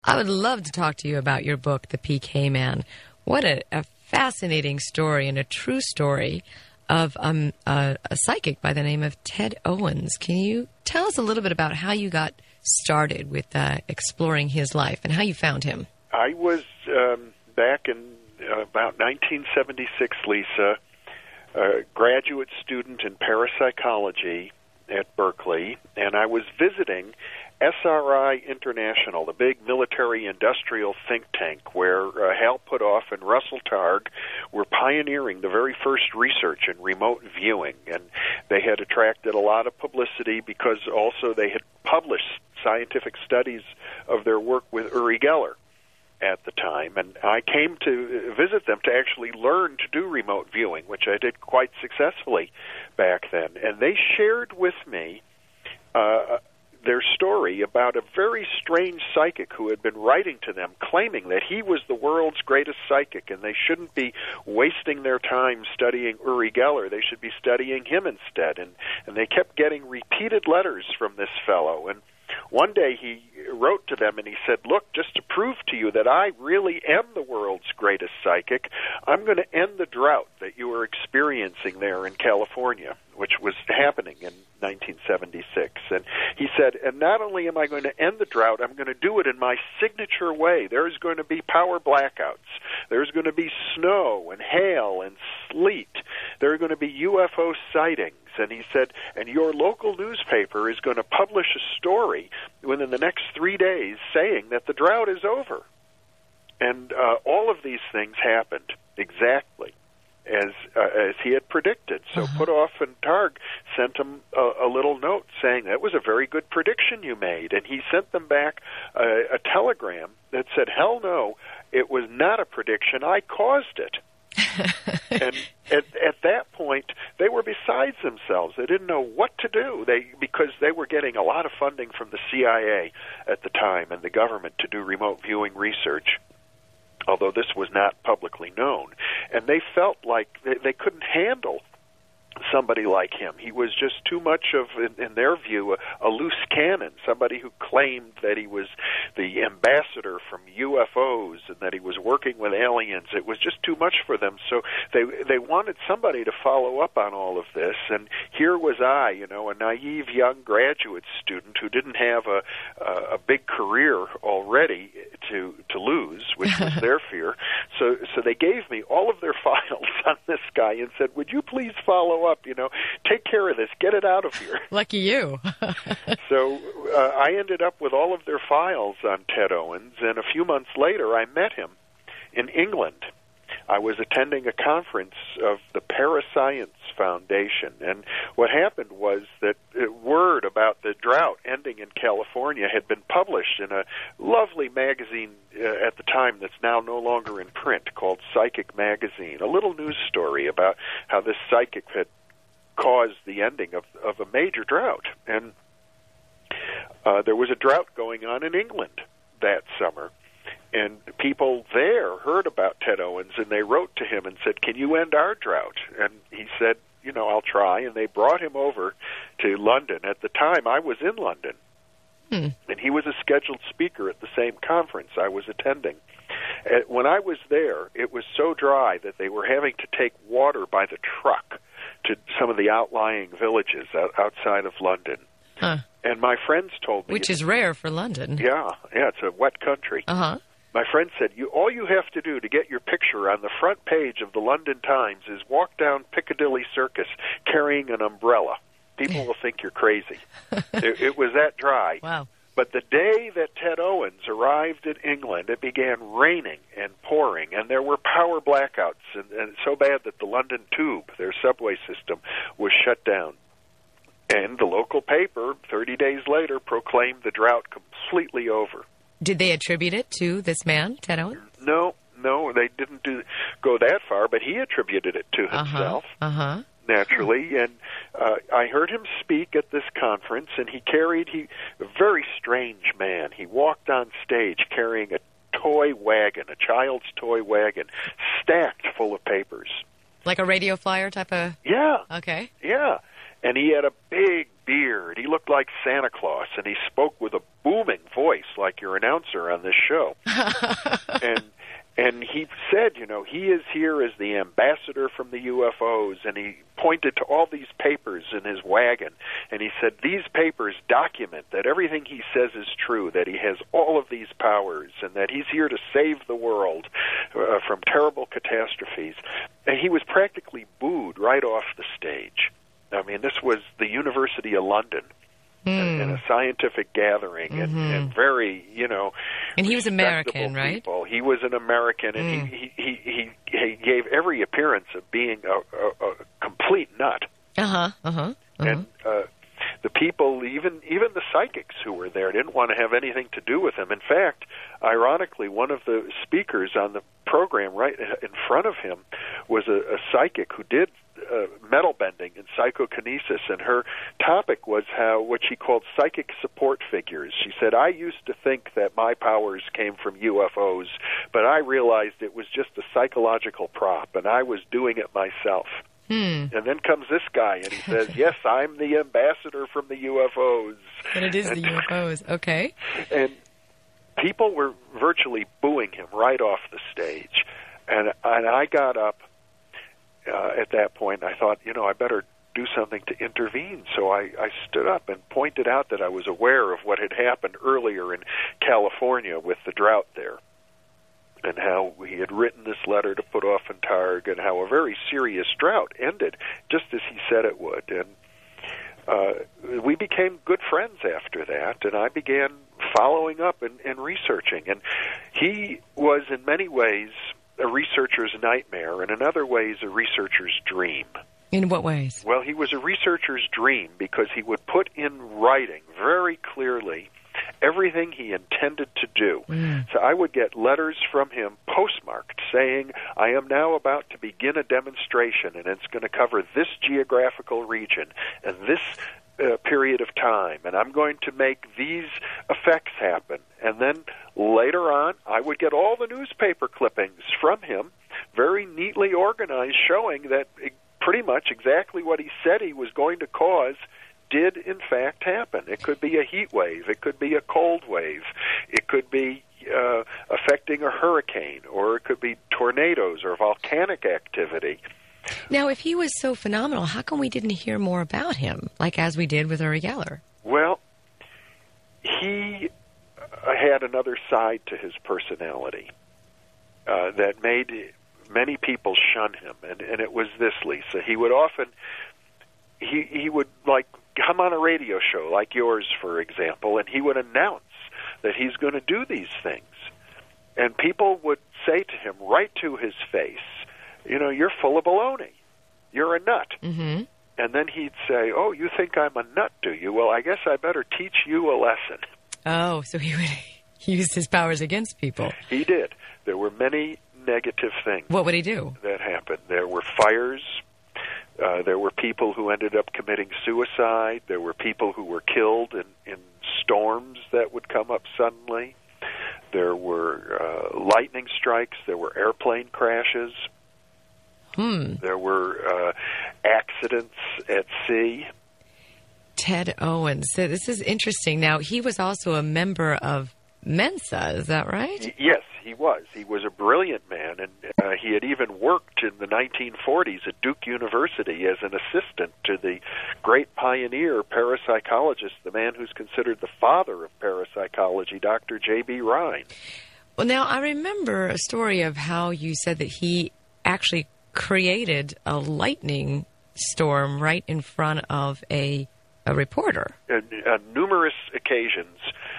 I would love to talk to you about your book, The PK Man. What a fascinating story and a true story of a psychic by the name of Ted Owens. Can you tell us a little bit about how you got started with exploring his life and how you found him? I was back in about 1976, Lisa, a graduate student in parapsychology at Berkeley, and I was visiting SRI International, the big military-industrial think tank where Hal Puthoff and Russell Targ were pioneering the very first research in remote viewing. And they had attracted a lot of publicity because also they had published scientific studies of their work with Uri Geller at the time. And I came to visit them to actually learn to do remote viewing, which I did quite successfully back then. And they shared with me their story about a very strange psychic who had been writing to them claiming that he was the world's greatest psychic and they shouldn't be wasting their time studying Uri Geller. They should be studying him instead. And they kept getting repeated letters from this fellow. And one day he wrote to them and he said, look, just to prove to you that I really am the world's greatest psychic, I'm going to end the drought that you are experiencing there in California, which was happening in 1976. And he said, and not only am I going to end the drought, I'm going to do it in my signature way. There's going to be power blackouts. There's going to be snow and hail and sleet. There are going to be UFO sightings. And he said, and your local newspaper is going to publish a story within the next 3 days saying that the drought is over. And all of these things happened exactly as he had predicted. So Puthoff and Targ sent him a little note saying, that was a very good prediction you made. And he sent them back a telegram that said, hell no, it was not a prediction, I caused it. And at that point, they were besides themselves. They didn't know what to do because they were getting a lot of funding from the CIA at the time and the government to do remote viewing research, although this was not publicly known. And they felt like they couldn't handle somebody like him. He was just too much of, in their view, a loose cannon, somebody who claimed that he was the ambassador from UFOs and that he was working with aliens. It was just too much for them. So they wanted somebody to follow up on all of this. And here was I, a naive young graduate student who didn't have a big career already to lose, which was their fear. So they gave me all of their files on this guy and said, would you please follow up, take care of this, get it out of here. Lucky you. So I ended up with all of their files on Ted Owens, and a few months later I met him in England. I was attending a conference of the Parascience Foundation, and what happened was that word about the drought ending in California had been published in a lovely magazine at the time that's now no longer in print called Psychic Magazine, a little news story about how this psychic had caused the ending of a major drought. And there was a drought going on in England that summer. And people there heard about Ted Owens, and they wrote to him and said, can you end our drought? And he said, I'll try. And they brought him over to London. At the time, I was in London. And he was a scheduled speaker at the same conference I was attending. When I was there, it was so dry that they were having to take water by the truck to some of the outlying villages outside of London. And my friends told me... Which is rare for London. Yeah, it's a wet country. My friend said, all you have to do to get your picture on the front page of the London Times is walk down Piccadilly Circus carrying an umbrella. People will think you're crazy. It was that dry. Wow. But the day that Ted Owens arrived in England, it began raining and pouring, and there were power blackouts, and so bad that the London Tube, their subway system, was shut down. And the local paper, 30 days later, proclaimed the drought completely over. Did they attribute it to this man, Ted Owens? No, they didn't go that far, but he attributed it to himself, naturally. And I heard him speak at this conference, and he a very strange man. He walked on stage carrying a toy wagon, a child's toy wagon, stacked full of papers. Like a radio flyer type of... Yeah. Okay. Yeah. And he had a big beard. He looked like Santa Claus, and he spoke with a booming voice like your announcer on this show. And he said, you know, he is here as the ambassador from the UFOs, and he pointed to all these papers in his wagon, and he said, these papers document that everything he says is true, that he has all of these powers, and that he's here to save the world from terrible catastrophes. And he was practically booed right off the stage. I mean, this was the University of London. In a scientific gathering, and very, you know, and he was American, right? People. He was an American, and he gave every appearance of being a complete nut. And the people, even the psychics who were there, didn't want to have anything to do with him. In fact, ironically, one of the speakers on the program right in front of him was a psychic who did metal bending and psychokinesis, and her topic was what she called psychic support figures. She said, I used to think that my powers came from UFOs, but I realized it was just a psychological prop, and I was doing it myself. And then comes this guy, and he says, yes, I'm the ambassador from the UFOs. And it is the UFOs, okay. And people were virtually booing him right off the stage. And I got up at that point, and I thought, you know, I better do something to intervene. So I stood up and pointed out that I was aware of what had happened earlier in California with the drought there, and how he had written this letter to Puthoff-Targ, and how a very serious drought ended just as he said it would. And we became good friends after that, and I began following up and researching. And he was in many ways a researcher's nightmare, and in other ways a researcher's dream. In what ways? Well, he was a researcher's dream because he would put in writing very clearly everything he intended to do. So I would get letters from him postmarked saying, I am now about to begin a demonstration, and it's going to cover this geographical region and this period of time, and I'm going to make these effects happen. And then later on, I would get all the newspaper clippings from him, very neatly organized, showing that pretty much exactly what he said he was going to cause did in fact happen. It could be a heat wave, it could be a cold wave, it could be affecting a hurricane, or it could be tornadoes or volcanic activity. Now, if he was so phenomenal, how come we didn't hear more about him, like as we did with Uri Geller? Well, he had another side to his personality that made many people shun him, and it was this, Lisa. He would often, he would, like, come on a radio show like yours, for example, and he would announce that he's going to do these things. And people would say to him right to his face, you know, you're full of baloney. You're a nut. And then he'd say, oh, you think I'm a nut, do you? Well, I guess I better teach you a lesson. Oh, so he would use his powers against people. He did. There were many negative things. What would he do? That happened. There were fires. There were people who ended up committing suicide. There were people who were killed in storms that would come up suddenly. There were lightning strikes. There were airplane crashes. There were accidents at sea. Ted Owens. So this is interesting. Now, he was also a member of Mensa, is that right? Yes, he was. He was a brilliant man, and he had even worked in the 1940s at Duke University as an assistant to the great pioneer parapsychologist, the man who's considered the father of parapsychology, Dr. J.B. Rhine. Well, now, I remember a story of how you said that he actually created a lightning storm right in front of a reporter. On numerous occasions,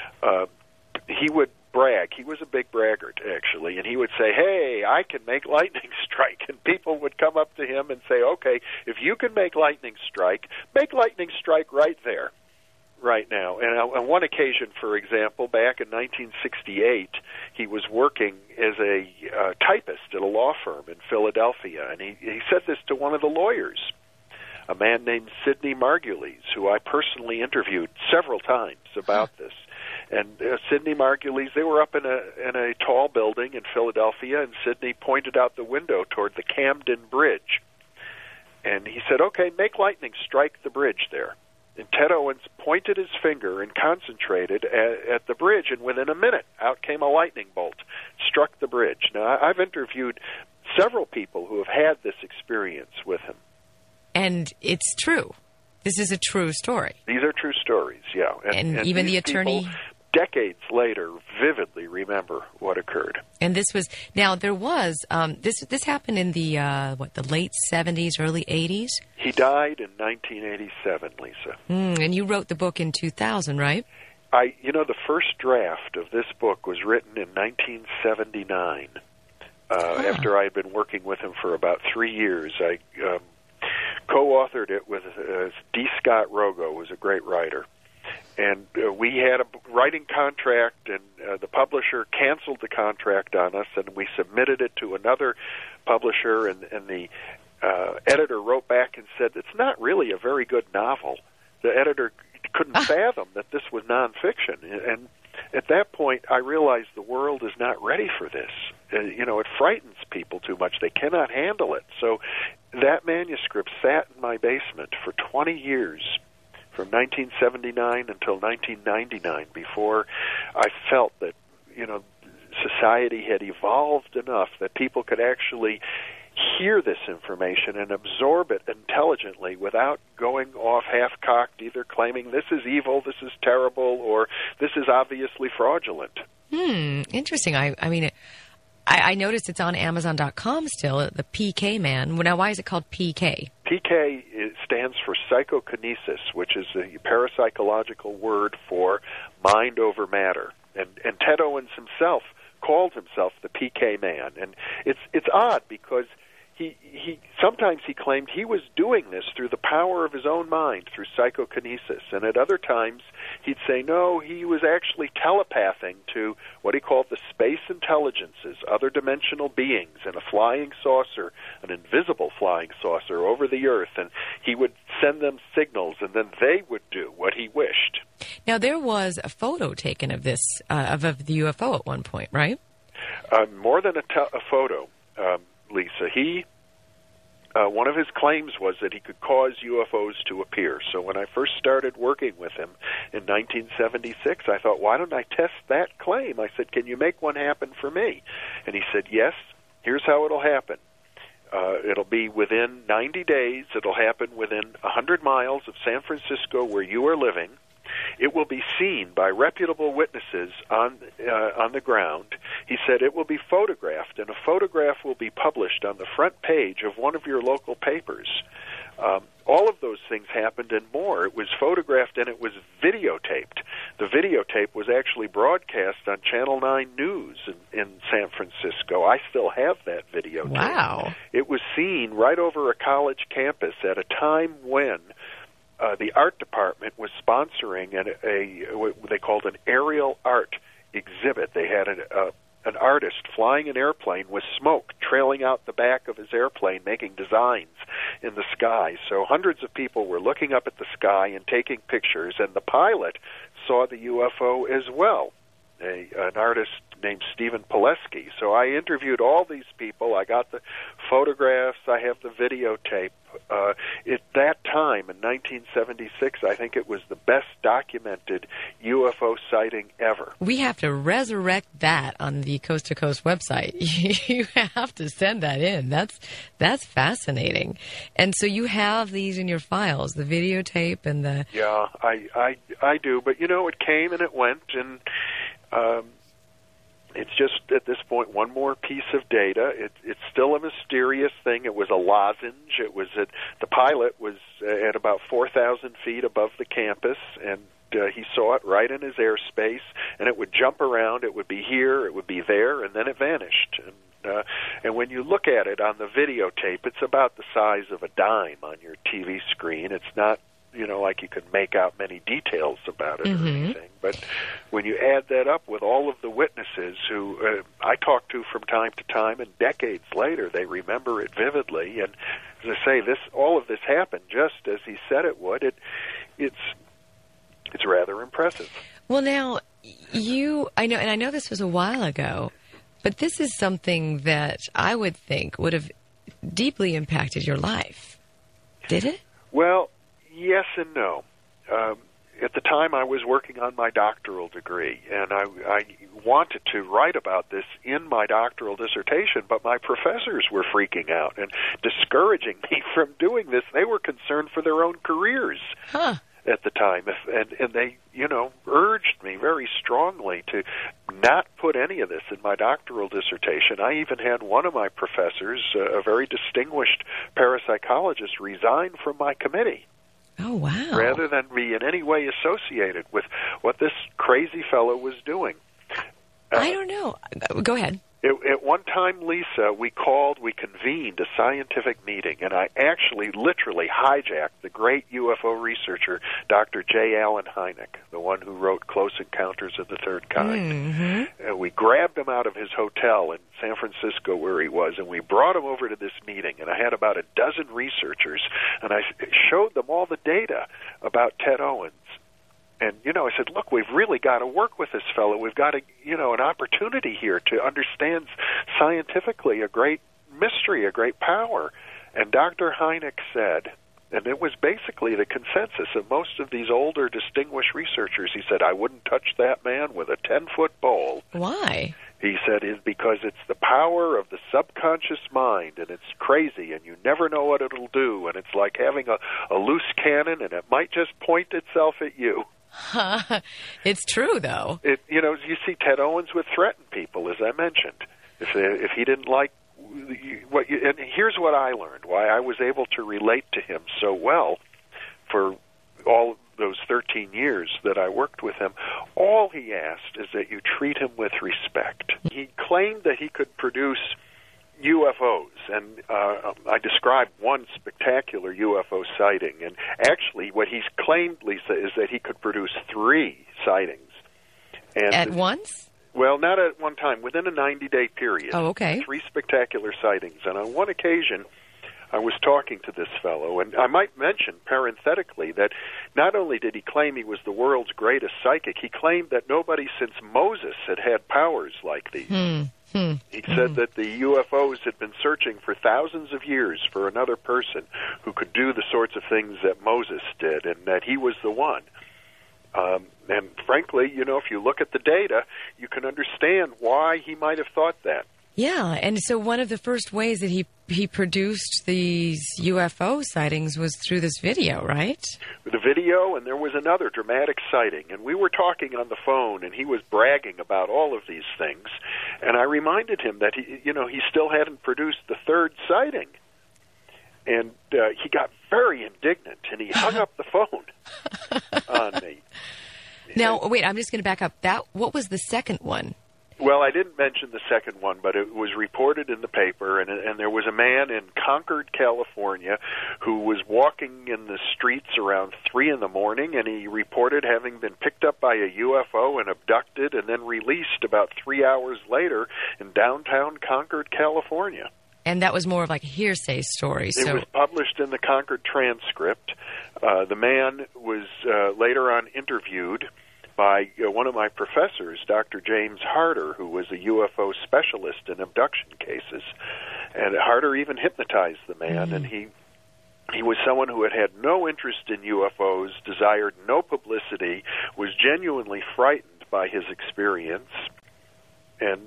he would brag. He was a big braggart, actually, and he would say, hey, I can make lightning strike. And people would come up to him and say, okay, if you can make lightning strike right there, right now. And on one occasion, for example, back in 1968, he was working as a typist at a law firm in Philadelphia, and he said this to one of the lawyers, a man named Sidney Margulies, who I personally interviewed several times about this. And Sidney Margulies, they were up in a tall building in Philadelphia, and Sidney pointed out the window toward the Camden Bridge. And he said, okay, make lightning strike the bridge there. And Ted Owens pointed his finger and concentrated at the bridge, and within a minute, out came a lightning bolt, struck the bridge. Now, I've interviewed several people who have had this experience with him. And it's true. This is a true story. These are true stories, yeah. And even the attorney... people, decades later, vividly remember what occurred. And this was... Now, there was... this happened in the, the late 70s, early 80s? He died in 1987, Lisa. And you wrote the book in 2000, right? The first draft of this book was written in 1979. After I had been working with him for about 3 years, I co-authored it with D. Scott Rogo, who was a great writer. And we had a writing contract, and the publisher canceled the contract on us, and we submitted it to another publisher, and the editor wrote back and said, it's not really a very good novel. The editor couldn't fathom that this was nonfiction. And at that point, I realized the world is not ready for this. It frightens people too much. They cannot handle it. So that manuscript sat in my basement for 20 years, from 1979 until 1999, before I felt that, society had evolved enough that people could actually hear this information and absorb it intelligently without going off half-cocked, either claiming this is evil, this is terrible, or this is obviously fraudulent. Interesting. I noticed it's on Amazon.com still, the PK Man. Now, why is it called PK? PK stands for psychokinesis, which is a parapsychological word for mind over matter. And Ted Owens himself called himself the PK Man. And it's odd because he sometimes he claimed he was doing this through the power of his own mind, through psychokinesis, and at other times he'd say no, he was actually telepathing to what he called the space intelligences, other dimensional beings, and a flying saucer, an invisible flying saucer over the earth, and he would send them signals, and then they would do what he wished. Now, there was a photo taken of this, of the UFO at one point, right? More than a photo, Lisa. One of his claims was that he could cause UFOs to appear. So when I first started working with him in 1976, I thought, why don't I test that claim? I said, can you make one happen for me? And he said, yes, here's how it'll happen. It'll be within 90 days. It'll happen within 100 miles of San Francisco where you are living. It will be seen by reputable witnesses on the ground. He said it will be photographed, and a photograph will be published on the front page of one of your local papers. All of those things happened and more. It was photographed and it was videotaped. The videotape was actually broadcast on Channel 9 News in San Francisco. I still have that videotape. Wow. It was seen right over a college campus at a time when the art department was sponsoring what they called an aerial art exhibit. They had an artist flying an airplane with smoke trailing out the back of his airplane, making designs in the sky. So hundreds of people were looking up at the sky and taking pictures, and the pilot saw the UFO as well, an artist named Stephen Pileski. So I interviewed all these people. I got the photographs. I have the videotape. At that time, in 1976, I think it was the best documented UFO sighting ever. We have to resurrect that on the Coast to Coast website. You have to send that in. That's fascinating. And so you have these in your files, the videotape and the... Yeah, I do. But, it came and it went, and... it's just, at this point, one more piece of data. It's still a mysterious thing. It was a lozenge. The pilot was at about 4,000 feet above the campus, and he saw it right in his airspace, and it would jump around. It would be here, it would be there, and then it vanished. And when you look at it on the videotape, it's about the size of a dime on your TV screen. It's not like you can make out many details about it or anything. But when you add that up with all of the witnesses who I talk to from time to time, and decades later they remember it vividly, and as I say, all of this happened just as he said it would. It's rather impressive. Well, now I know this was a while ago, but this is something that I would think would have deeply impacted your life. Did it? Well, yes and no. at the time I was working on my doctoral degree, and I wanted to write about this in my doctoral dissertation, but my professors were freaking out and discouraging me from doing this. They were concerned for their own careers at the time, and they, urged me very strongly to not put any of this in my doctoral dissertation. I even had one of my professors, a very distinguished parapsychologist, resign from my committee. Oh, wow. Rather than be in any way associated with what this crazy fellow was doing. I don't know. Go ahead. At one time, Lisa, we convened a scientific meeting, and I actually literally hijacked the great UFO researcher, Dr. J. Allen Hynek, the one who wrote Close Encounters of the Third Kind. Mm-hmm. And we grabbed him out of his hotel in San Francisco where he was, and we brought him over to this meeting, and I had about a dozen researchers, and I showed them all the data about Ted Owens. And, I said, look, we've really got to work with this fellow. We've got an opportunity here to understand scientifically a great mystery, a great power. And Dr. Hynek said, and it was basically the consensus of most of these older, distinguished researchers, he said, I wouldn't touch that man with a 10-foot pole. Why? He said, is because it's the power of the subconscious mind, and it's crazy, and you never know what it'll do, and it's like having a loose cannon, and it might just point itself at you. It's true, though. You see, Ted Owens would threaten people, as I mentioned, if he didn't like what. And here's what I learned: why I was able to relate to him so well for all those 13 years that I worked with him. All he asked is that you treat him with respect. He claimed that he could produce UFOs, and I described one spectacular UFO sighting, and actually what he's claimed, Lisa, is that he could produce 3 sightings. And at once? Well, not at one time, within a 90-day period. Oh, okay. 3 spectacular sightings, and on one occasion I was talking to this fellow, and I might mention parenthetically that not only did he claim he was the world's greatest psychic, he claimed that nobody since Moses had powers like these. He said that the UFOs had been searching for thousands of years for another person who could do the sorts of things that Moses did, and that he was the one. And frankly, if you look at the data, you can understand why he might have thought that. Yeah, and so one of the first ways that he produced these UFO sightings was through this video, right? The video, and there was another dramatic sighting, and we were talking on the phone, and he was bragging about all of these things, and I reminded him that he still hadn't produced the 3rd sighting, and he got very indignant, and he hung up the phone on me. Now, wait, I'm just going to back up. What was the second one? Well, I didn't mention the second one, but it was reported in the paper, and there was a man in Concord, California, who was walking in the streets around 3 in the morning, and he reported having been picked up by a UFO and abducted and then released about 3 hours later in downtown Concord, California. And that was more of like a hearsay story. It was published in the Concord Transcript. The man was later on interviewed by one of my professors, Dr. James Harder, who was a UFO specialist in abduction cases. And Harder even hypnotized the man, and he was someone who had no interest in UFOs, desired no publicity, was genuinely frightened by his experience, and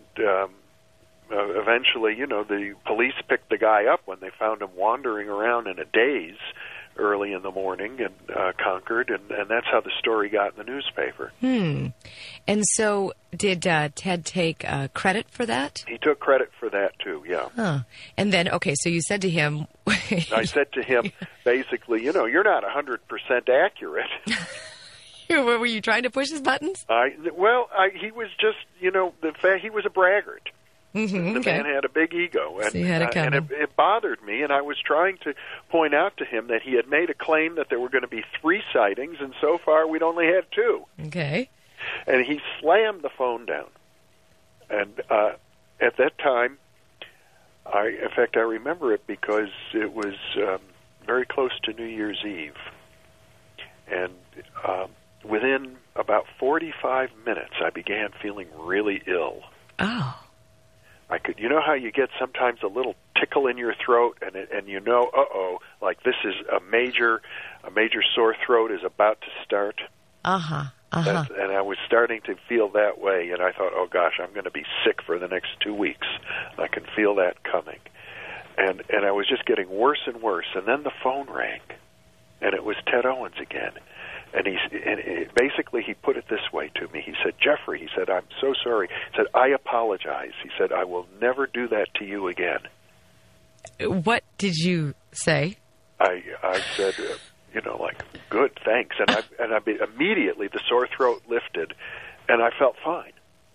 eventually, the police picked the guy up when they found him wandering around in a daze early in the morning in Concord, and that's how the story got in the newspaper. And so did Ted take credit for that? He took credit for that, too, yeah. Huh. And then, okay, so you said to him... I said to him, basically, you're not 100% accurate. Were you trying to push his buttons? He was just, the fact he was a braggart. Mm-hmm, the man had a big ego, and, so and it bothered me, and I was trying to point out to him that he had made a claim that there were going to be 3 sightings, and so far we'd only had 2. Okay. And he slammed the phone down. And at that time, in fact, I remember it because it was very close to New Year's Eve. And within about 45 minutes, I began feeling really ill. Oh. I could, how you get sometimes a little tickle in your throat, and you know, like this is a major sore throat is about to start. And I was starting to feel that way, and I thought, oh gosh, I'm going to be sick for the next 2 weeks. I can feel that coming. And I was just getting worse and worse. And then the phone rang, and it was Ted Owens again. And basically he put it this way to me. He said, Jeffrey, he said, I'm so sorry. He said, I apologize. He said, I will never do that to you again. What did you say? I said, like, good, thanks. And I immediately the sore throat lifted, and I felt fine.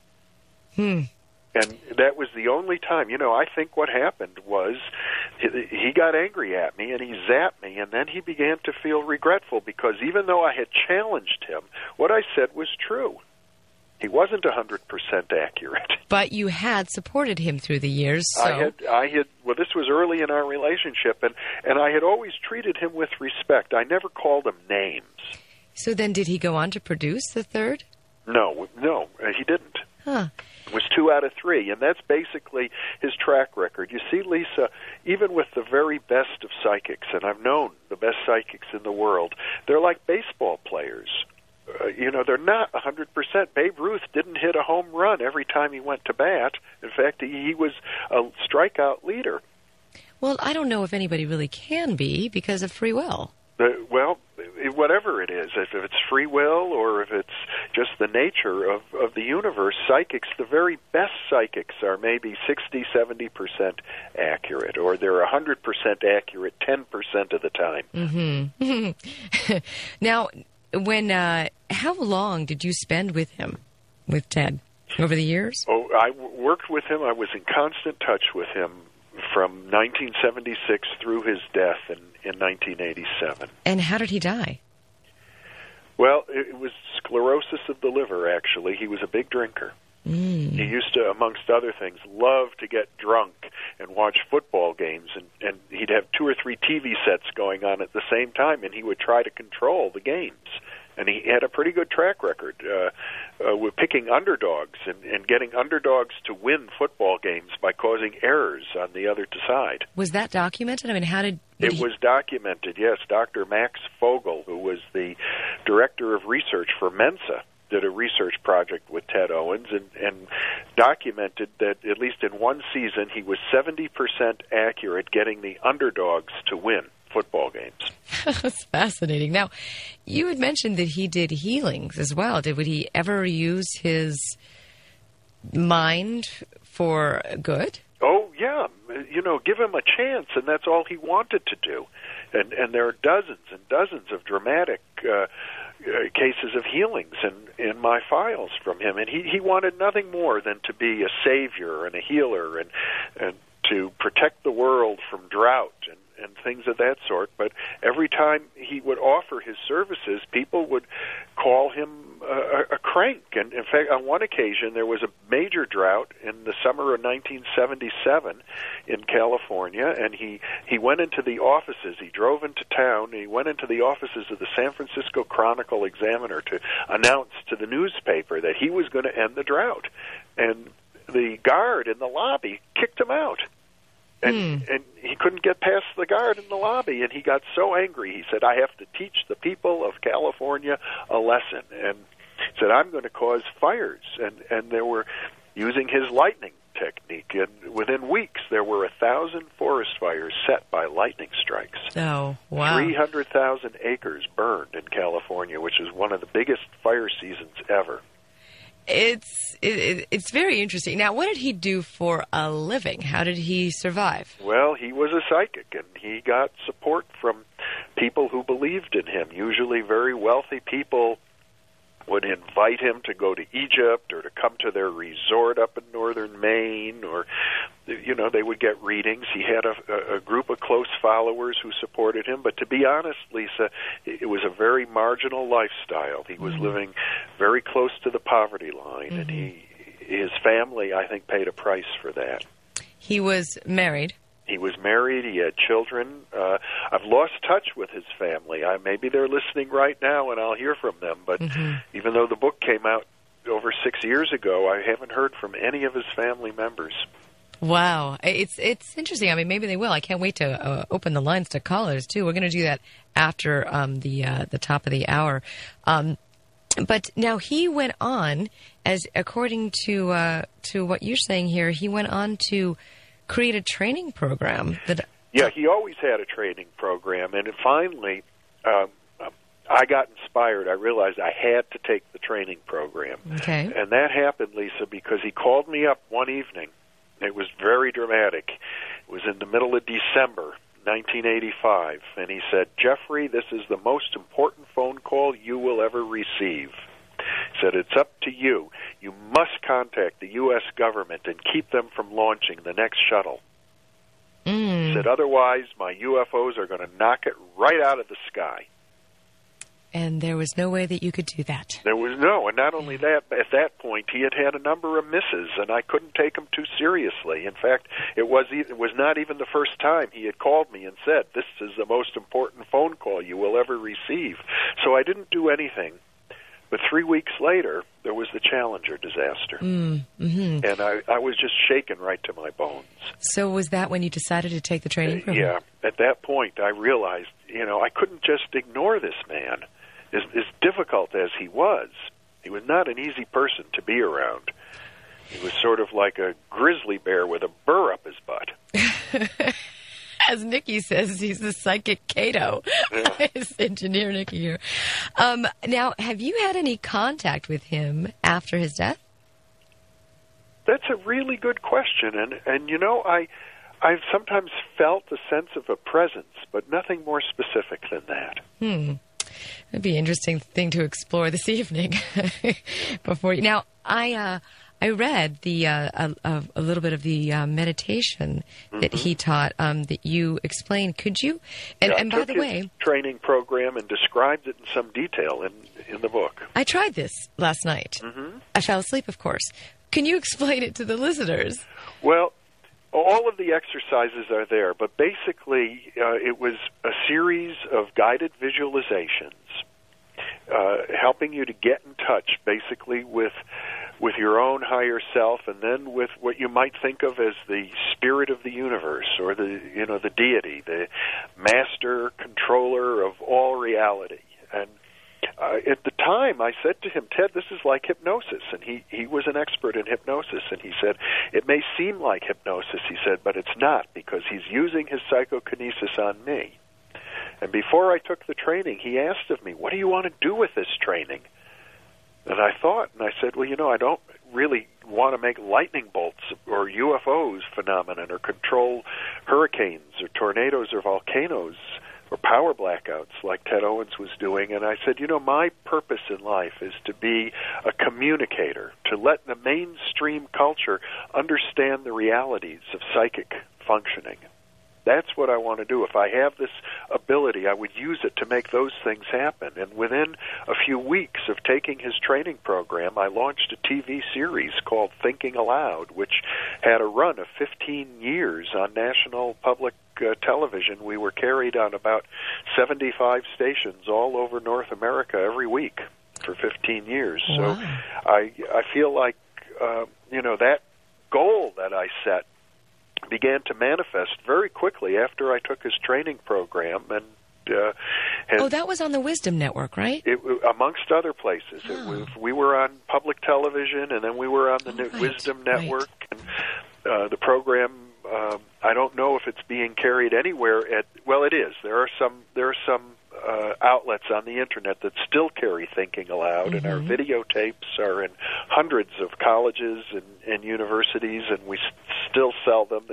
And that was the only time. I think what happened was he got angry at me, and he zapped me, and then he began to feel regretful because even though I had challenged him, what I said was true. He wasn't 100% accurate. But you had supported him through the years, so... I had. Well, this was early in our relationship, and I had always treated him with respect. I never called him names. So then did he go on to produce the third? No, he didn't. Huh. It was 2 out of 3, and that's basically his track record. You see, Lisa, even with the very best of psychics, and I've known the best psychics in the world, they're like baseball players. They're not 100%. Babe Ruth didn't hit a home run every time he went to bat. In fact, he was a strikeout leader. Well, I don't know if anybody really can be because of free will. Well, whatever it is, if it's free will or if it's just the nature of the universe, psychics, the very best psychics are maybe 60, 70% accurate, or they're 100% accurate 10% of the time. Mm-hmm. Now, how long did you spend with him, with Ted, over the years? Oh, I worked with him. I was in constant touch with him from 1976 through his death in 1987. And how did he die? Well, it was sclerosis of the liver, actually. He was a big drinker. He used to, amongst other things, love to get drunk and watch football games, and he'd have 2 or 3 TV sets going on at the same time, and he would try to control the games. And he had a pretty good track record with picking underdogs and getting underdogs to win football games by causing errors on the other side. Was that documented? I mean, how did it was documented, yes. Dr. Max Fogel, who was the director of research for Mensa, did a research project with Ted Owens and documented that at least in one season he was 70% accurate getting the underdogs to win football games. That's fascinating. Now, you had mentioned that he did healings as well. Would he ever use his mind for good? Oh, yeah. Give him a chance, and that's all he wanted to do. And there are dozens and dozens of dramatic cases of healings in my files from him. And he wanted nothing more than to be a savior and a healer and to protect the world from drought and things of that sort. But every time he would offer his services, people would call him a crank. And in fact, on one occasion, there was a major drought in the summer of 1977 in California, and he went into the offices. He drove into town, and he went into the offices of the San Francisco Chronicle Examiner to announce to the newspaper that he was going to end the drought. And the guard in the lobby kicked him out. And he couldn't get past the guard in the lobby, and he got so angry. He said, I have to teach the people of California a lesson. And said, I'm going to cause fires. And they were using his lightning technique. And within weeks, there were 1,000 forest fires set by lightning strikes. Oh, wow. 300,000 acres burned in California, which is one of the biggest fire seasons ever. It's very interesting. Now, what did he do for a living? How did he survive? Well, he was a psychic, and he got support from people who believed in him. Usually very wealthy people would invite him to go to Egypt or to come to their resort up in northern Maine, or, they would get readings. He had a group of close followers who supported him. But to be honest, Lisa, it was a very marginal lifestyle. He was living very close to the poverty line, and his family, I think, paid a price for that. He was married. He was married. He had children. I've lost touch with his family. Maybe they're listening right now, and I'll hear from them. But even though the book came out over 6 years ago, I haven't heard from any of his family members. Wow. It's interesting. I mean, maybe they will. I can't wait to open the lines to callers, too. We're going to do that after the top of the hour. But now he went on, as according to what you're saying here, he went on to create a training program. Yeah, he always had a training program. And finally, I got inspired. I realized I had to take the training program. Okay. And that happened, Lisa, because he called me up one evening. It was very dramatic. It was in the middle of December, 1985. And he said, Jeffrey, this is the most important phone call you will ever receive. He said, it's up to you. You must contact the U.S. government and keep them from launching the next shuttle. He said, otherwise, my UFOs are going to knock it right out of the sky. And there was no way that you could do that. There was no, and not only that, at that point he had had a number of misses, and I couldn't take him too seriously. In fact, it was not even the first time he had called me and said, this is the most important phone call you will ever receive. So I didn't do anything. But 3 weeks later, there was the Challenger disaster. And I was just shaken right to my bones. So was that when you decided to take the training program? Yeah. At that point, I realized, I couldn't just ignore this man. As difficult as he was not an easy person to be around. He was sort of like a grizzly bear with a burr up his butt. As Nikki says, he's the psychic Cato. Yeah. His engineer, Nikki, here. Now, have you had any contact with him after his death? That's a really good question. And I've sometimes felt a sense of a presence, but nothing more specific than that. That'd be an interesting thing to explore this evening. Now, I read a little bit of the meditation that he taught that you explained. Could you? And by the way, training program and described it in some detail in the book. I tried this last night. I fell asleep, of course. Can you explain it to the listeners? Well, all of the exercises are there, but basically it was a series of guided visualizations helping you to get in touch basically with your own higher self, and then with what you might think of as the spirit of the universe, or the deity, the master controller of all reality. And at the time, I said to him, Ted, this is like hypnosis. And he was an expert in hypnosis. And he said, it may seem like hypnosis, he said, but it's not, because he's using his psychokinesis on me. And before I took the training, he asked of me, what do you want to do with this training? And I thought, and I said, well, I don't really want to make lightning bolts or UFOs phenomenon, or control hurricanes or tornadoes or volcanoes or power blackouts like Ted Owens was doing. And I said, my purpose in life is to be a communicator, to let the mainstream culture understand the realities of psychic functioning. That's what I want to do. If I have this ability, I would use it to make those things happen. And within a few weeks of taking his training program, I launched a TV series called Thinking Aloud, which had a run of 15 years on national public television. We were carried on about 75 stations all over North America every week for 15 years. Wow. So I feel like, that goal that I set began to manifest very quickly after I took his training program. And that was on the Wisdom Network, right? Amongst other places. We were on public television, and then we were on the Wisdom Network. Right. And the program, I don't know if it's being carried anywhere. Well, it is. There are some outlets on the internet that still carry Thinking Aloud, and our videotapes are in hundreds of colleges and universities, and we still sell them.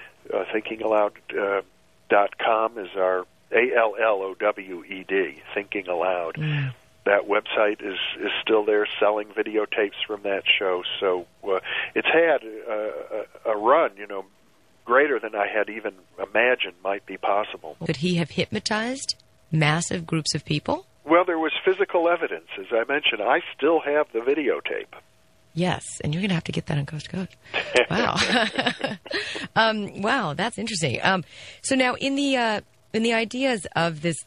ThinkingAloud.com is our ALLOWED, Thinking Aloud. That website is still there, selling videotapes from that show. So it's had a run, greater than I had even imagined might be possible. Could he have hypnotized massive groups of people? Well, there was physical evidence. As I mentioned, I still have the videotape. Yes, and you're going to have to get that on Coast to Coast. Wow. Wow, that's interesting. So now in the ideas of this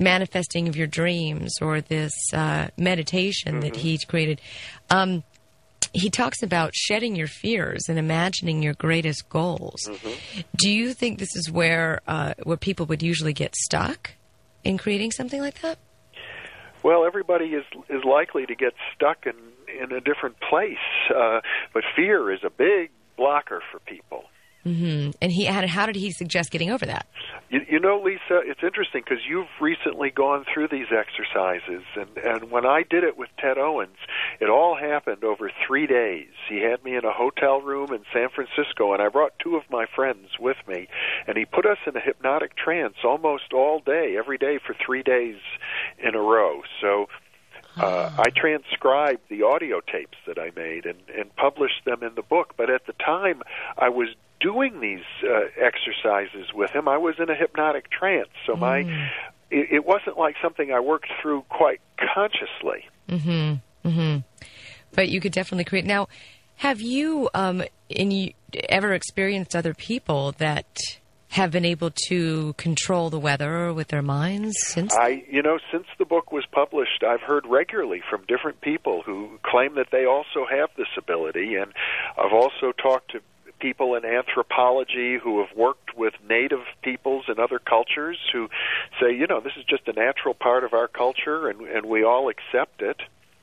manifesting of your dreams, or this meditation that he's created, he talks about shedding your fears and imagining your greatest goals. Mm-hmm. Do you think this is where people would usually get stuck in creating something like that? Well, everybody is likely to get stuck in a different place, but fear is a big blocker for people. Mm-hmm. And how did he suggest getting over that? You know, Lisa, it's interesting because you've recently gone through these exercises, and when I did it with Ted Owens, it all happened over 3 days. He had me in a hotel room in San Francisco, and I brought 2 of my friends with me, and he put us in a hypnotic trance almost all day, every day for 3 days in a row. So I transcribed the audio tapes that I made and published them in the book, but at the time I was doing these exercises with him, I was in a hypnotic trance. So it wasn't like something I worked through quite consciously. Mm-hmm. Mm-hmm. But you could definitely create. Now, have you ever experienced other people that have been able to control the weather with their minds since? Since the book was published, I've heard regularly from different people who claim that they also have this ability, and I've also talked to people in anthropology who have worked with native peoples and other cultures who say, this is just a natural part of our culture, and we all accept it.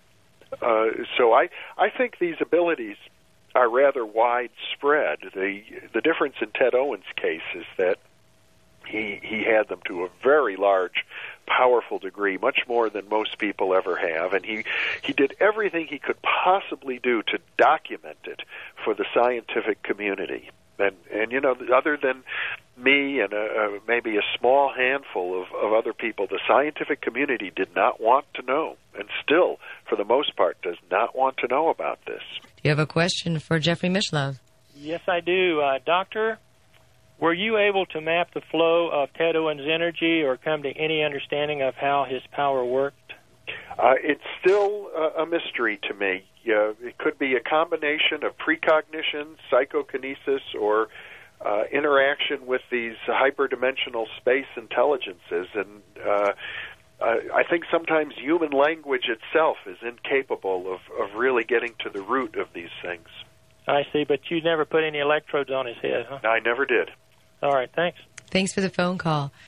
So I think these abilities are rather widespread. The difference in Ted Owens' case is that he had them to a very large, powerful degree, much more than most people ever have, and he did everything he could possibly do to document it for the scientific community. And other than me and maybe a small handful of other people, the scientific community did not want to know, and still, for the most part, does not want to know about this. Do you have a question for Jeffrey Mishlove? Yes, I do. Doctor, were you able to map the flow of Ted Owens' energy or come to any understanding of how his power worked? It's still a mystery to me. It could be a combination of precognition, psychokinesis, or interaction with these hyperdimensional space intelligences. And I think sometimes human language itself is incapable of really getting to the root of these things. I see, but you never put any electrodes on his head, huh? I never did. All right, thanks. Thanks for the phone call.